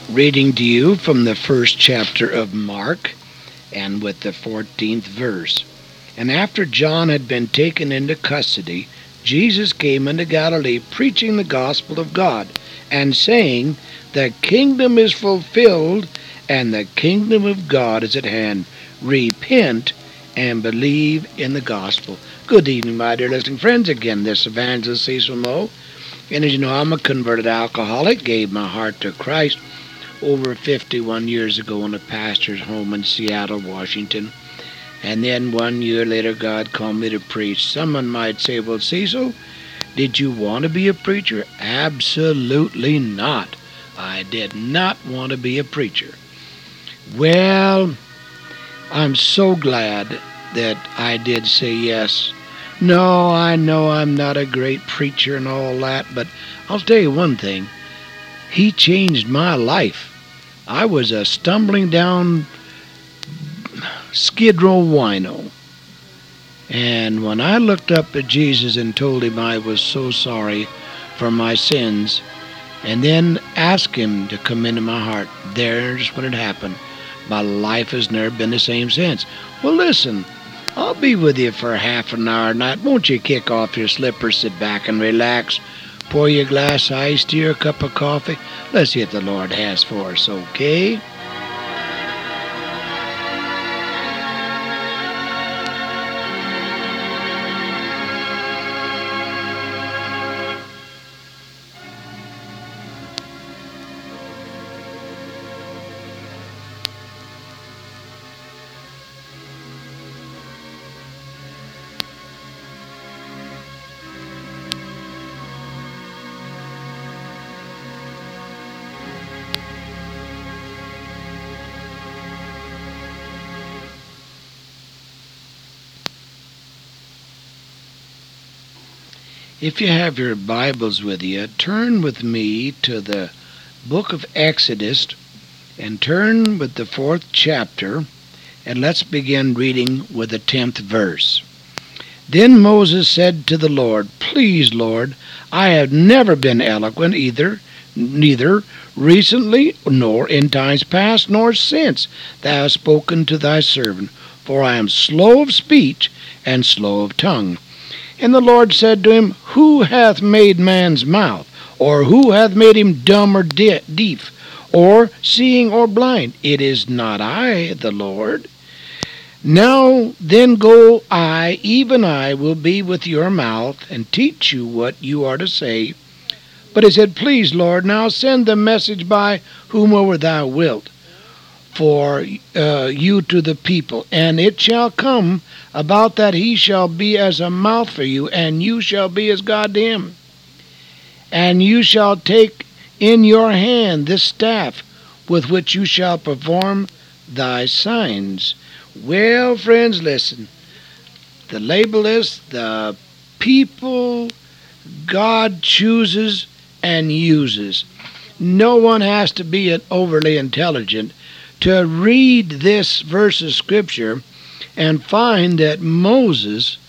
Reading to you from the first chapter of Mark, and with the 14th verse. And after John had been taken into custody, Jesus came into Galilee, preaching the gospel of God, and saying, The kingdom is fulfilled, and the kingdom of God is at hand. Repent and believe in the gospel. Good evening, my dear listening friends. Again, this is Evangelist Cecil Moe. And as you know, I'm a converted alcoholic, gave my heart to Christ over 51 years ago in a pastor's home in Seattle, Washington. And then 1 year later, God called me to preach. Someone might say, well, Cecil, did you want to be a preacher? Absolutely not. I did not want to be a preacher. Well, I'm so glad that I did say yes. No, I know I'm not a great preacher and all that, but I'll tell you one thing. He changed my life. I was a stumbling down skid row wino. And when I looked up at Jesus and told him I was so sorry for my sins, and then asked him to come into my heart, there's when it happened. My life has never been the same since. Well, listen, I'll be with you for half an hour tonight. Won't you kick off your slippers, sit back and relax, pour you a glass of iced tea or a cup of coffee. Let's see what the Lord has for us, okay? If you have your Bibles with you, turn with me to the book of Exodus and turn with the 4th chapter, and let's begin reading with the 10th verse. Then Moses said to the Lord, Please, Lord, I have never been eloquent neither recently nor in times past nor since thou hast spoken to thy servant, for I am slow of speech and slow of tongue. And the Lord said to him, Who hath made man's mouth? Or who hath made him dumb or deaf? Or seeing or blind? It is not I, the Lord. Now then go I, even I, will be with your mouth, and teach you what you are to say. But he said, Please, Lord, now send the message by whomever thou wilt, for you to the people. And it shall come about that he shall be as a mouth for you, and you shall be as God to him. And you shall take in your hand this staff, with which you shall perform thy signs. Well, friends, listen. The label is the people God chooses and uses. No one has to be overly intelligent to read this verse of Scripture and find that Moses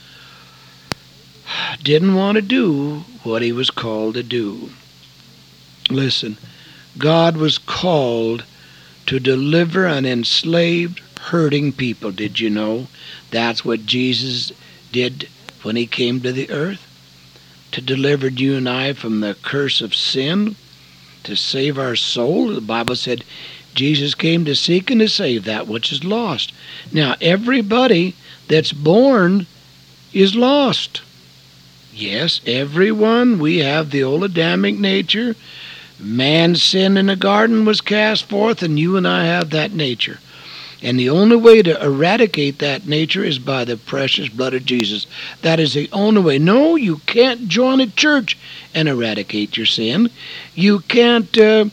didn't want to do what he was called to do. Listen, God was called to deliver an enslaved, hurting people. Did you know? That's what Jesus did when he came to the earth, to deliver you and I from the curse of sin, to save our soul. The Bible said Jesus came to seek and to save that which is lost. Now, everybody that's born is lost. Yes, everyone. We have the old Adamic nature. Man's sin in the garden was cast forth, and you and I have that nature. And the only way to eradicate that nature is by the precious blood of Jesus. That is the only way. No, you can't join a church and eradicate your sin. You can't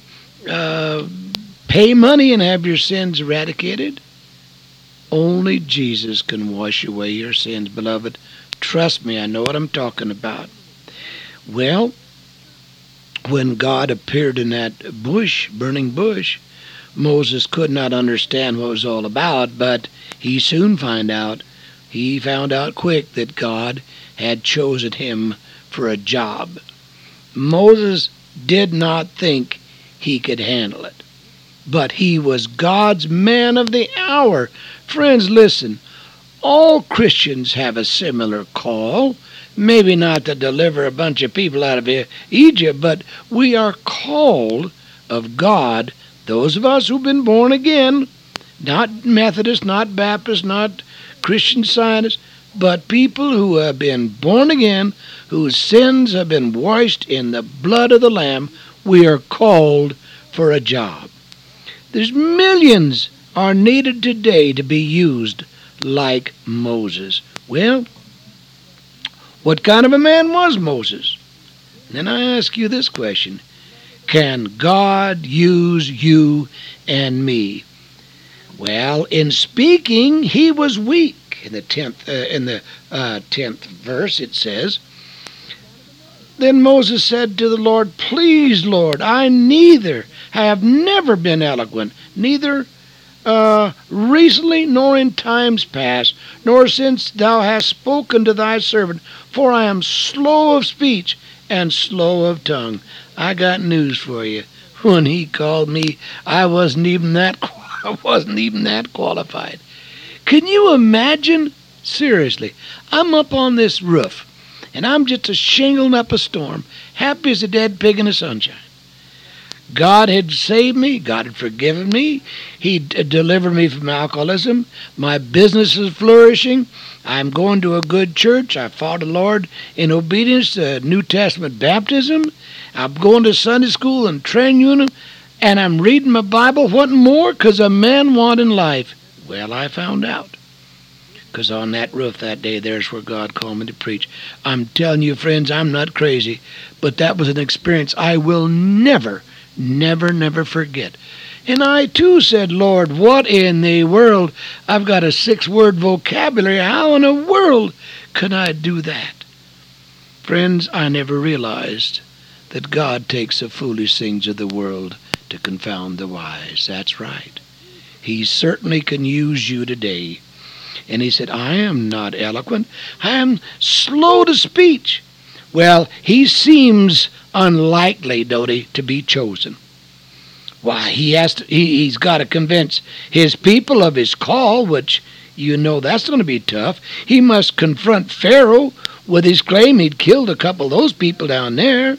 pay money and have your sins eradicated. Only Jesus can wash away your sins, beloved. Trust me, I know what I'm talking about. Well, when God appeared in that burning bush, Moses could not understand what it was all about, but he soon found out quick that God had chosen him for a job. Moses did not think he could handle it. but he was God's man of the hour. Friends, listen, all Christians have a similar call. Maybe not to deliver a bunch of people out of Egypt, but we are called of God, those of us who've been born again, not Methodist, not Baptist, not Christian Scientists, but people who have been born again, whose sins have been washed in the blood of the Lamb. We are called for a job. There's millions are needed today to be used like Moses. Well, what kind of a man was Moses? And then I ask you this question: can God use you and me? Well, in speaking, he was weak. In the 10th verse, it says, "Then Moses said to the Lord, Please, Lord, I have never been eloquent, neither recently nor in times past, nor since thou hast spoken to thy servant, for I am slow of speech and slow of tongue." I got news for you. When he called me, I wasn't even that qualified. Can you imagine? Seriously, I'm up on this roof, and I'm just a shingling up a storm, happy as a dead pig in the sunshine. God had saved me. God had forgiven me. He delivered me from alcoholism. My business is flourishing. I'm going to a good church. I followed the Lord in obedience to New Testament baptism. I'm going to Sunday school and training unit, and I'm reading my Bible. What more could a man want in life? Well, I found out. Because on that roof that day, there's where God called me to preach. I'm telling you, friends, I'm not crazy, but that was an experience I will never forget. And I, too, said, Lord, what in the world? I've got a 6-word vocabulary. How in the world can I do that? Friends, I never realized that God takes the foolish things of the world to confound the wise. That's right. He certainly can use you today. And he said, I am not eloquent. I am slow to speech. Well, he seems unlikely, don't he, to be chosen. Why, he's got to convince his people of his call, which, you know, that's going to be tough. He must confront Pharaoh with his claim he'd killed a couple of those people down there.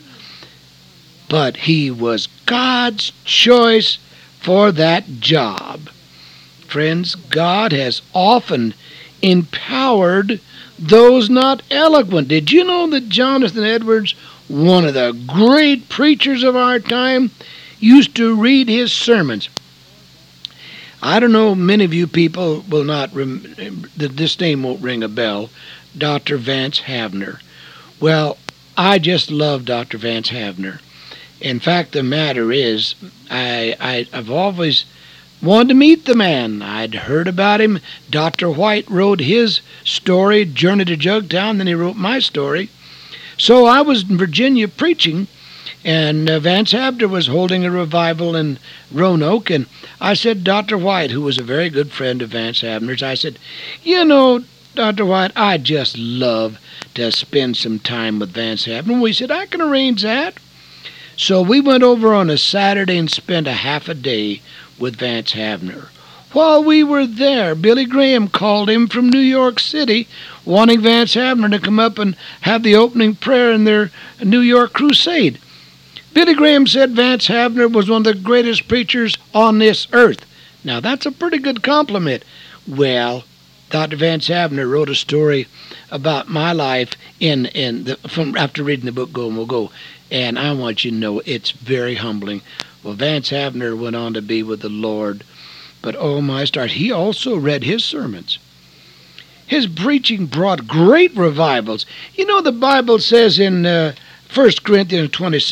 But he was God's choice for that job. Friends, God has often empowered those not eloquent. Did you know that Jonathan Edwards, one of the great preachers of our time, used to read his sermons? I don't know, many of you people will not, this name won't ring a bell, Dr. Vance Havner. Well, I just love Dr. Vance Havner. In fact, the matter is, I've always wanted to meet the man. I'd heard about him. Dr. White wrote his story, Journey to Jugtown, then he wrote my story. So I was in Virginia preaching, and Vance Havner was holding a revival in Roanoke, and I said, Dr. White, who was a very good friend of Vance Havner's, I said, you know, Dr. White, I'd just love to spend some time with Vance Havner. We said, I can arrange that. So we went over on a Saturday and spent a half a day with Vance Havner. While we were there, Billy Graham called him from New York City, wanting Vance Havner to come up and have the opening prayer in their New York crusade. Billy Graham said Vance Havner was one of the greatest preachers on this earth. Now, that's a pretty good compliment. Well, Dr. Vance Havner wrote a story about my life from after reading the book Go and We'll Go, and I want you to know it's very humbling. Well, Vance Havner went on to be with the Lord, but oh my stars, he also read his sermons. His preaching brought great revivals. You know, the Bible says in 1 Corinthians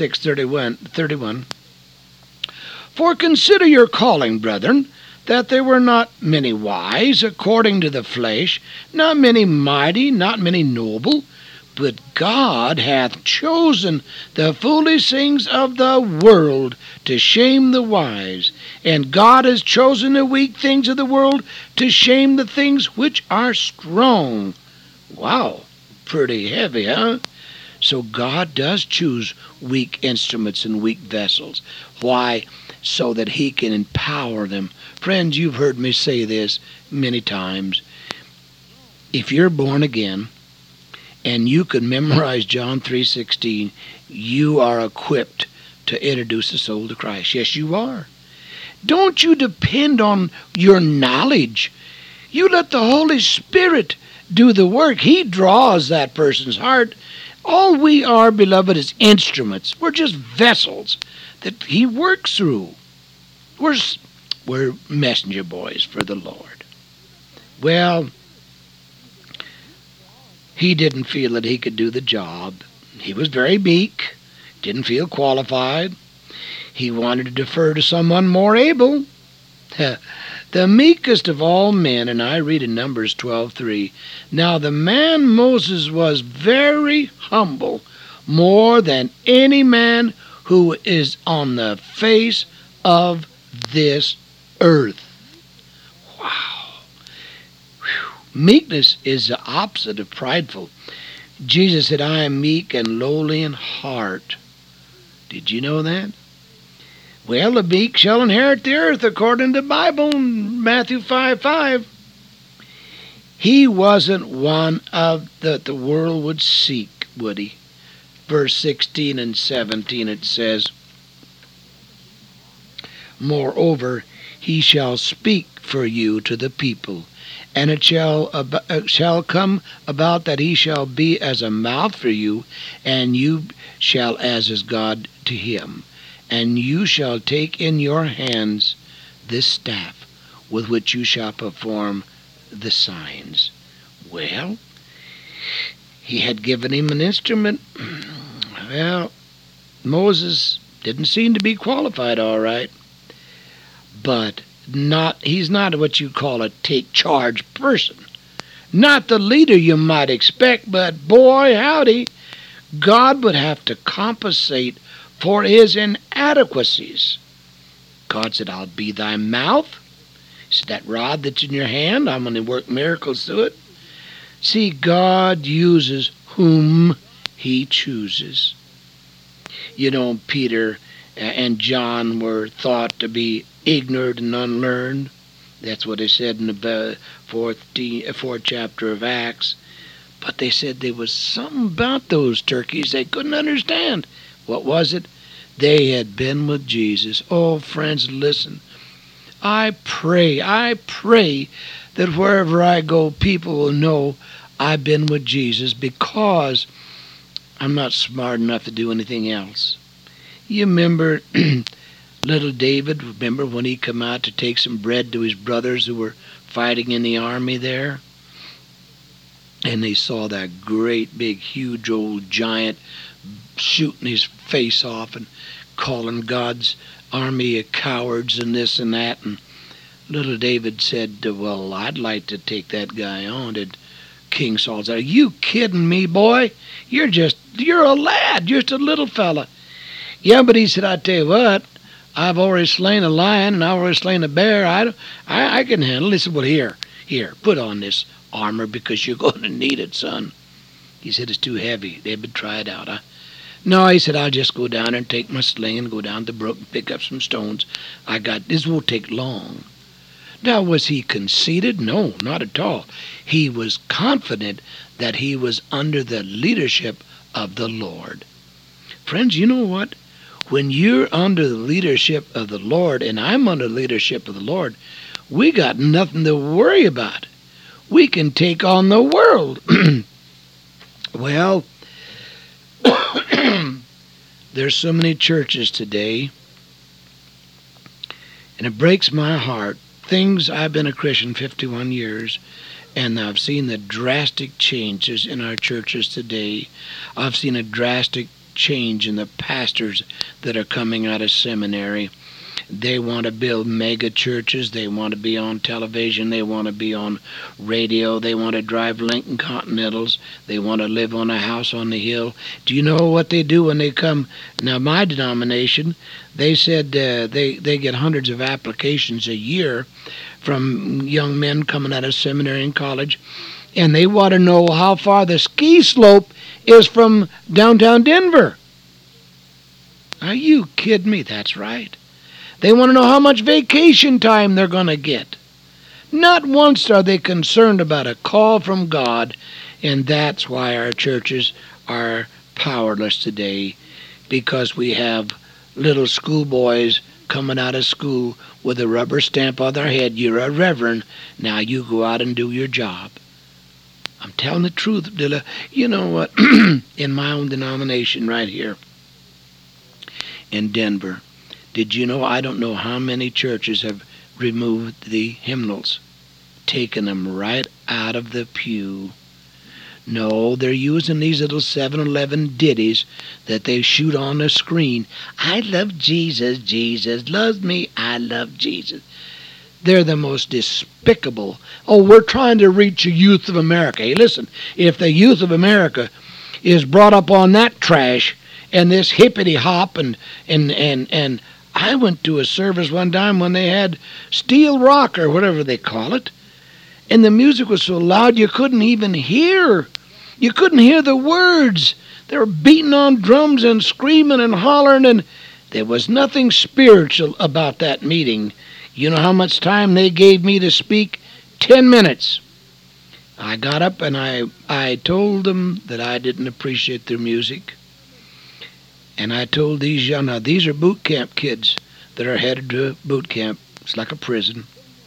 26:31, "For consider your calling, brethren, that there were not many wise according to the flesh, not many mighty, not many noble, but God hath chosen the foolish things of the world to shame the wise, and God has chosen the weak things of the world to shame the things which are strong." Wow, pretty heavy, huh? So God does choose weak instruments and weak vessels. Why? So that He can empower them. Friends, you've heard me say this many times. If you're born again and you can memorize John 3:16, you are equipped to introduce a soul to Christ. Yes, you are. Don't you depend on your knowledge. You let the Holy Spirit do the work. He draws that person's heart. All we are, beloved, is instruments. We're just vessels that He works through. We're messenger boys for the Lord. Well, he didn't feel that he could do the job. He was very meek, didn't feel qualified. He wanted to defer to someone more able. The meekest of all men, and I read in Numbers 12:3, now the man Moses was very humble, more than any man who is on the face of this earth. Wow. Whew. Meekness is the opposite of prideful. Jesus said, I am meek and lowly in heart. Did you know that? Well, the meek shall inherit the earth, according to the Bible in Matthew 5:5. He wasn't one of that the world would seek, would he? Verse 16 and 17 it says, moreover, he shall speak for you to the people, and it shall come about that he shall be as a mouth for you, and you shall as is God to him. And you shall take in your hands this staff, with which you shall perform the signs. Well, he had given him an instrument. Well, Moses didn't seem to be qualified all right. But he's not what you call a take-charge person. Not the leader you might expect, but boy, howdy, God would have to compensate for his inadequacies. God said, I'll be thy mouth. He said, that rod that's in your hand, I'm going to work miracles through it. See, God uses whom He chooses. You know, Peter and John were thought to be ignorant and unlearned. That's what they said in the fourth chapter of Acts. But they said there was something about those turkeys they couldn't understand. What was it? They had been with Jesus. Oh, friends, listen. I pray that wherever I go, people will know I've been with Jesus, because I'm not smart enough to do anything else. You remember little David, remember when he come out to take some bread to his brothers who were fighting in the army there? And they saw that great big huge old giant shooting his face off and calling God's army cowards and this and that. And little David said, well, I'd like to take that guy on. And King Saul said, are you kidding me, boy? You're a lad, just a little fella. Yeah, but he said, I tell you what, I've already slain a lion and I've already slain a bear. I can handle it. He said, well, here, put on this armor because you're going to need it, son. He said, it's too heavy. David, try it out. No, he said, I'll just go down and take my sling and go down to the brook and pick up some stones. This won't take long. Now, was he conceited? No, not at all. He was confident that he was under the leadership of the Lord. Friends, you know what? When you're under the leadership of the Lord, and I'm under the leadership of the Lord, we got nothing to worry about. We can take on the world. Well, there's so many churches today, and it breaks my heart. I've been a Christian 51 years, and I've seen the drastic changes in our churches today. I've seen a drastic change in the pastors that are coming out of seminary. They want to build mega churches. They want to be on television. They want to be on radio. They want to drive Lincoln Continentals. They want to live on a house on the hill. Do you know what they do when they come? Now, my denomination, they said they get hundreds of applications a year from young men coming out of seminary and college. And they want to know how far the ski slope is from downtown Denver. Are you kidding me? That's right. They want to know how much vacation time they're going to get. Not once are they concerned about a call from God, and that's why our churches are powerless today, because we have little schoolboys coming out of school with a rubber stamp on their head. You're a reverend. Now you go out and do your job. I'm telling the truth, Dilla. You know what? In my own denomination right here in Denver, did you know I don't know how many churches have removed the hymnals, taken them right out of the pew? No, they're using these little 7-Eleven ditties that they shoot on the screen. I love Jesus, Jesus loves me, I love Jesus. They're the most despicable. Oh, we're trying to reach the youth of America. Hey, listen, if the youth of America is brought up on that trash and this hippity hop and I went to a service one time when they had steel rock or whatever they call it, and the music was so loud you couldn't even hear. You couldn't hear the words. They were beating on drums and screaming and hollering, and there was nothing spiritual about that meeting. You know how much time they gave me to speak? 10 minutes. I got up and I told them that I didn't appreciate their music. And I told these young, now these are boot camp kids that are headed to boot camp. It's like a prison.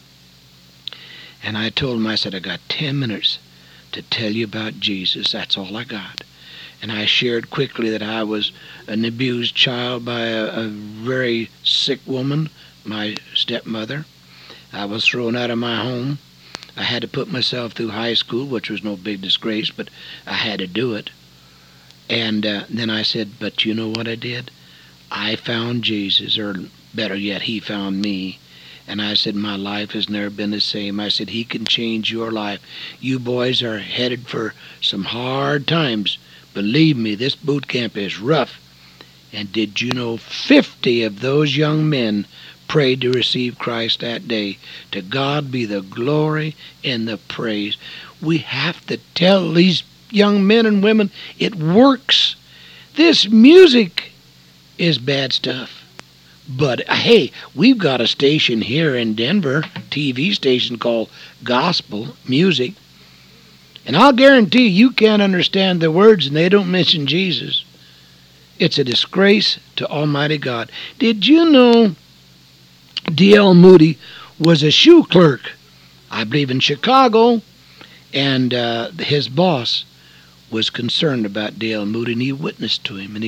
And I told them, I said, I got 10 minutes to tell you about Jesus. That's all I got. And I shared quickly that I was an abused child by a very sick woman, my stepmother. I was thrown out of my home. I had to put myself through high school, which was no big disgrace, but I had to do it. And then I said, but you know what I did? I found Jesus, or better yet, he found me. And I said, my life has never been the same. I said, he can change your life. You boys are headed for some hard times. Believe me, this boot camp is rough. And did you know 50 of those young men prayed to receive Christ that day? To God be the glory and the praise. We have to tell these young men and women it works. This music is bad stuff. But hey, we've got a station here in Denver, TV station called Gospel Music. And I'll guarantee you can't understand the words and they don't mention Jesus. It's a disgrace to Almighty God. Did you know D.L. Moody was a shoe clerk, I believe in Chicago, and his boss was concerned about D.L. Moody, and he witnessed to him,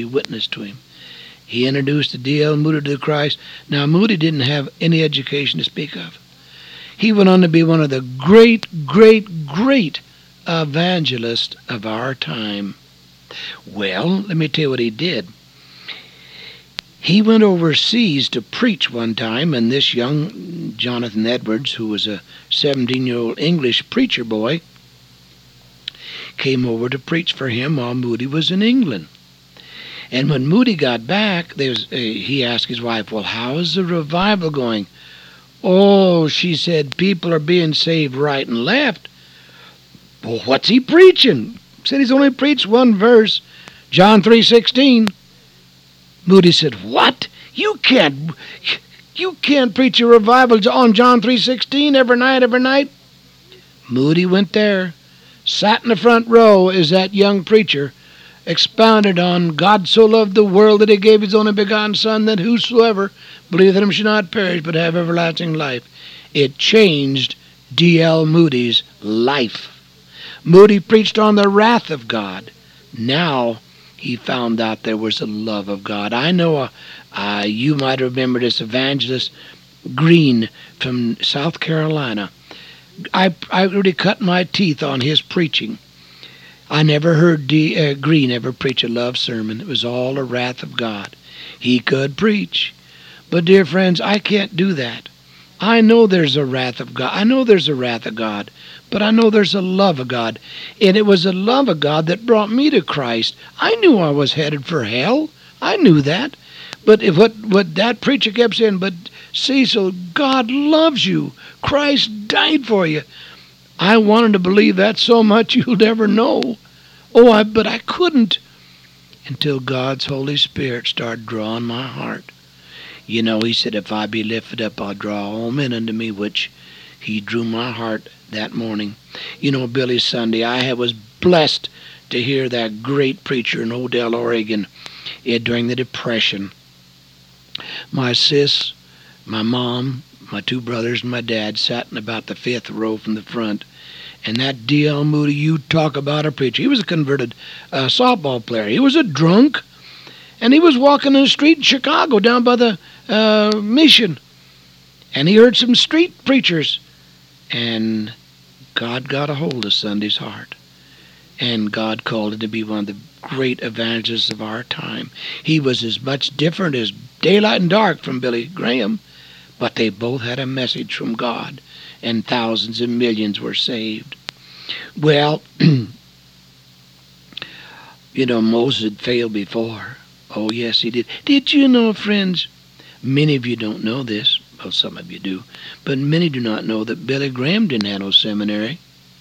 He introduced D.L. Moody to Christ. Now, Moody didn't have any education to speak of. He went on to be one of the great evangelists of our time. Well, let me tell you what he did. He went overseas to preach one time, and this young Jonathan Edwards, who was a 17-year-old English preacher boy, came over to preach for him while Moody was in England. And when Moody got back, he asked his wife, well, how is the revival going? Oh, she said, people are being saved right and left. Well, what's he preaching? Said he's only preached one verse, John 3:16. Moody said, what? You can't preach a revival on John 3:16 every night? Moody went there, sat in the front row as that young preacher expounded on God so loved the world that he gave his only begotten Son, that whosoever believeth in him should not perish but have everlasting life. It changed D.L. Moody's life. Moody preached on the wrath of God. Now he found out there was the love of God. I know you might remember this evangelist Green from South Carolina. I really cut my teeth on his preaching. I never heard Green ever preach a love sermon. It was all the wrath of God. He could preach. But, dear friends, I can't do that. I know there's a wrath of God. I know there's a wrath of God. But I know there's a love of God. And it was the love of God that brought me to Christ. I knew I was headed for hell. I knew that. But what that preacher kept saying, but Cecil, God loves you. Christ died for you. I wanted to believe that so much you'll never know. But I couldn't until God's Holy Spirit started drawing my heart. He said, if I be lifted up, I'll draw all men unto me, which he drew my heart that morning. Billy Sunday, I was blessed to hear that great preacher in Odell, Oregon, during the Depression. My sis, my mom, my two brothers, and my dad sat in about the fifth row from the front. And that D.L. Moody, you talk about a preacher. He was a converted softball player. He was a drunk, and he was walking in the street in Chicago down by the Mission. And he heard some street preachers. And God got a hold of Sunday's heart. And God called him to be one of the great evangelists of our time. He was as much different as daylight and dark from Billy Graham, but they both had a message from God, and thousands and millions were saved. Well, Moses had failed before. Oh, yes, he did. Did you know, friends, many of you don't know this. Well, some of you do. But many do not know that Billy Graham didn't have no seminary.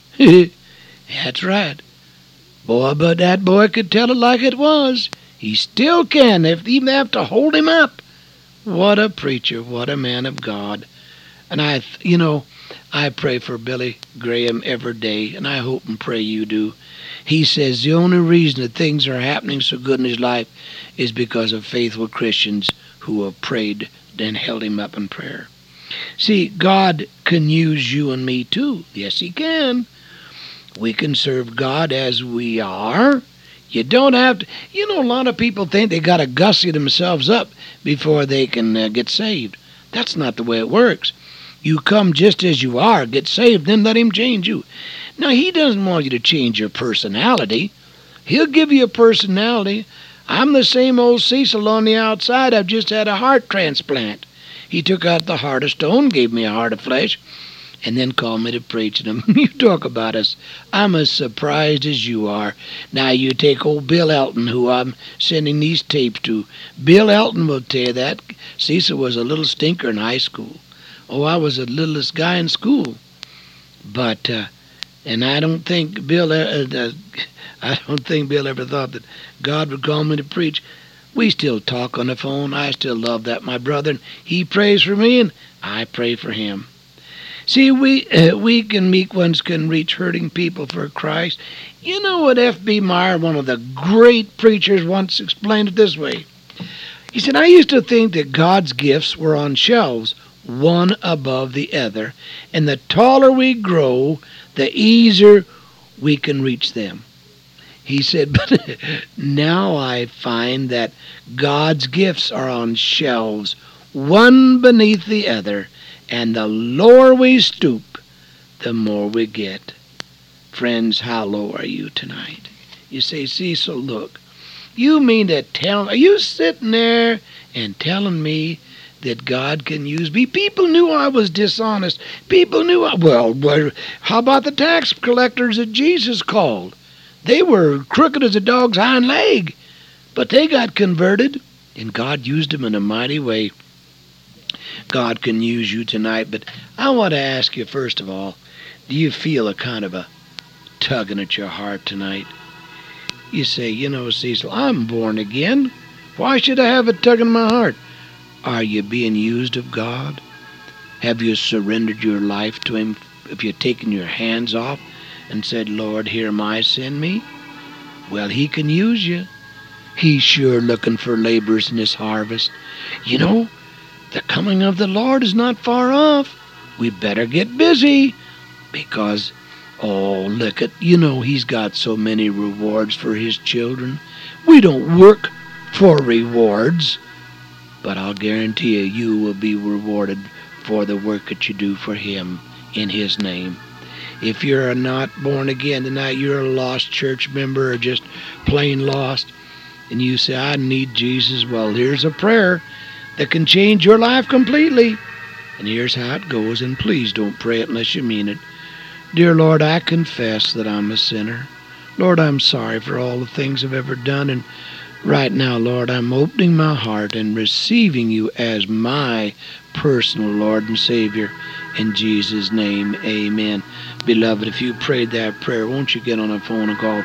That's right. Boy, but that boy could tell it like it was. He still can, if they even have to hold him up. What a preacher, what a man of God. And I pray for Billy Graham every day, and I hope and pray you do. He says the only reason that things are happening so good in his life is because of faithful Christians who have prayed and held him up in prayer. See, God can use you and me too. Yes, he can. We can serve God as we are. You don't have to. A lot of people think they got to gussy themselves up before they can get saved. That's not the way it works. You come just as you are, get saved, then let him change you. Now, he doesn't want you to change your personality. He'll give you a personality. I'm the same old Cecil on the outside. I've just had a heart transplant. He took out the heart of stone, gave me a heart of flesh, and then called me to preach to him. You talk about us. I'm as surprised as you are. Now you take old Bill Elton, who I'm sending these tapes to. Bill Elton will tell you that. Cecil was a little stinker in high school. I was the littlest guy in school. But, and I don't think Bill ever thought that God would call me to preach. We still talk on the phone. I still love that, my brother. He prays for me, and I pray for him. See, we and meek ones can reach hurting people for Christ. You know what F.B. Meyer, one of the great preachers, once explained it this way. He said, I used to think that God's gifts were on shelves, one above the other, and the taller we grow, the easier we can reach them. He said, but now I find that God's gifts are on shelves, one beneath the other, and the lower we stoop, the more we get. Friends, how low are you tonight? You say, Cecil, look, you mean to are you sitting there and telling me that God can use me? People knew I was dishonest. People knew how about the tax collectors that Jesus called? They were crooked as a dog's hind leg, but they got converted, and God used them in a mighty way. God can use you tonight, but I want to ask you, first of all, do you feel a kind of a tugging at your heart tonight? You say, Cecil, I'm born again. Why should I have a tug in my heart? Are you being used of God? Have you surrendered your life to him? Have you taken your hands off and said, Lord, here am I, send me? Well, he can use you. He's sure looking for laborers in his harvest. The coming of the Lord is not far off. We better get busy because, look at, he's got so many rewards for his children. We don't work for rewards, but I'll guarantee you will be rewarded for the work that you do for him in his name. If you're not born again tonight, you're a lost church member or just plain lost, and you say, I need Jesus, well, here's a prayer that can change your life completely. And here's how it goes, and please don't pray it unless you mean it. Dear Lord, I confess that I'm a sinner. Lord, I'm sorry for all the things I've ever done and Right now, Lord, I'm opening my heart and receiving you as my personal Lord and Savior. In Jesus' name, amen. Beloved, if you prayed that prayer, won't you get on the phone and call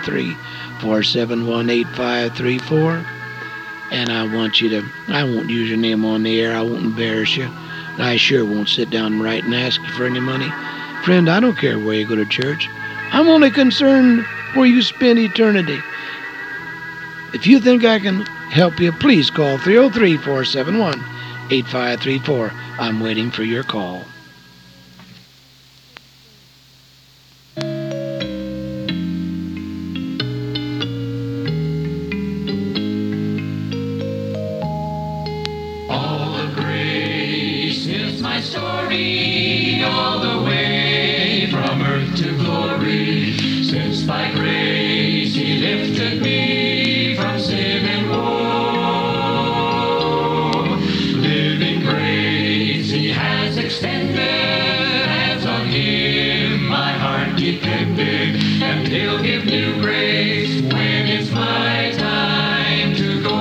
303-471-8534? And I won't use your name on the air. I won't embarrass you. I sure won't sit down and write and ask you for any money. Friend, I don't care where you go to church. I'm only concerned where you spend eternity. If you think I can help you, please call 303-471-8534. I'm waiting for your call. All of grace is my story, all the way from earth to glory. Since by grace he lifted me from sin and woe. Living grace he has extended, as on him my heart depended. And he'll give new grace when it's my time to go.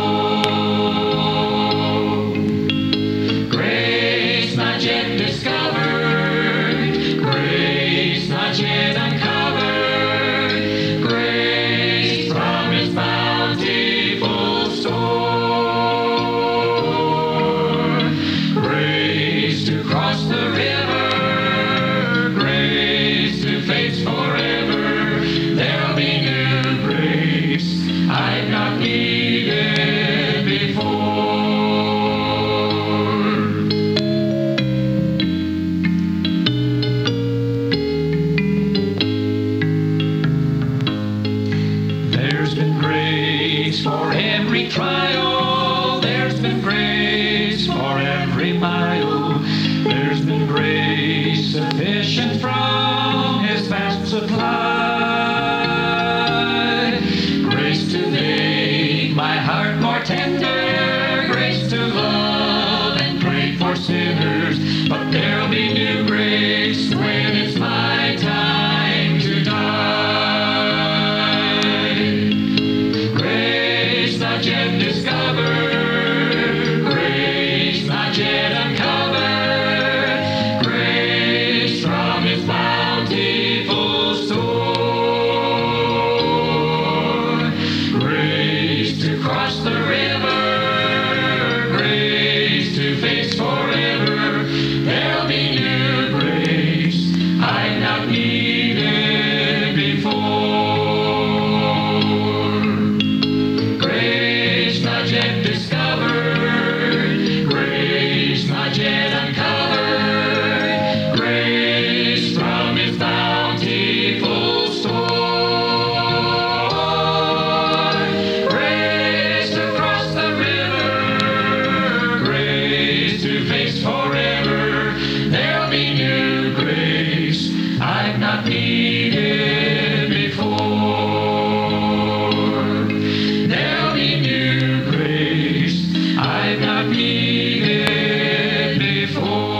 Grace not yet discovered, grace not yet uncovered, grace from his bountiful store. Grace to cross the river, grace to face forever. There'll be new grace I've not needed before. There's been grace for every trial. There's been grace for every mile. There's been grace sufficient from his vast supply. Grace to make my heart more tender. Grace to love and pray for sinners. But there'll be new grace when it's my time to die. Grace not yet discovered, grace not yet uncovered, grace from his bountiful store. Grace to cross the river, grace to face forever. There'll be new grace I've not needed before. Grace not yet discovered, grace not yet uncovered, grace from his bountiful store. Grace to cross the river, grace to face forever. There'll be new grace I've not needed before. There'll be new grace I've not needed before.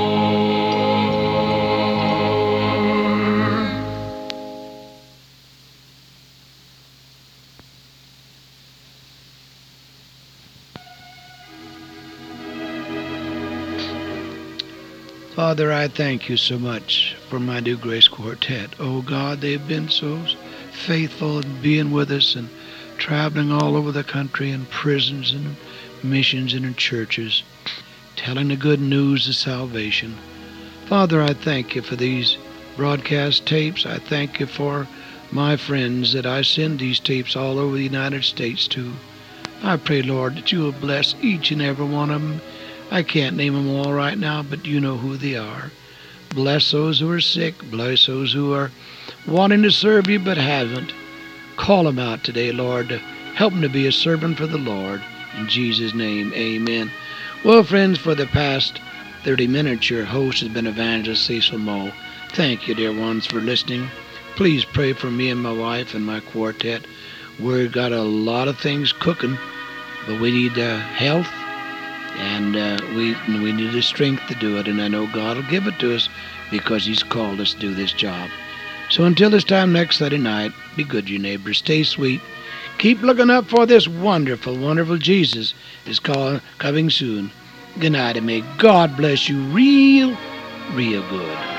Father, I thank you so much for my New Grace Quartet. Oh God, they've been so faithful in being with us and traveling all over the country in prisons and missions and in churches, telling the good news of salvation. Father, I thank you for these broadcast tapes. I thank you for my friends that I send these tapes all over the United States to. I pray, Lord, that you will bless each and every one of them. I can't name them all right now, but you know who they are. Bless those who are sick. Bless those who are wanting to serve you but haven't. Call them out today, Lord, to help them to be a servant for the Lord. In Jesus' name, amen. Well, friends, for the past 30 minutes, your host has been Evangelist Cecil Moe. Thank you, dear ones, for listening. Please pray for me and my wife and my quartet. We've got a lot of things cooking, but we need health. And we need the strength to do it, and I know God will give it to us because He's called us to do this job. So until this time next Saturday night, be good to your neighbors, stay sweet, Keep looking up for this wonderful, wonderful Jesus is coming soon. Good night, and may God bless you real, real good.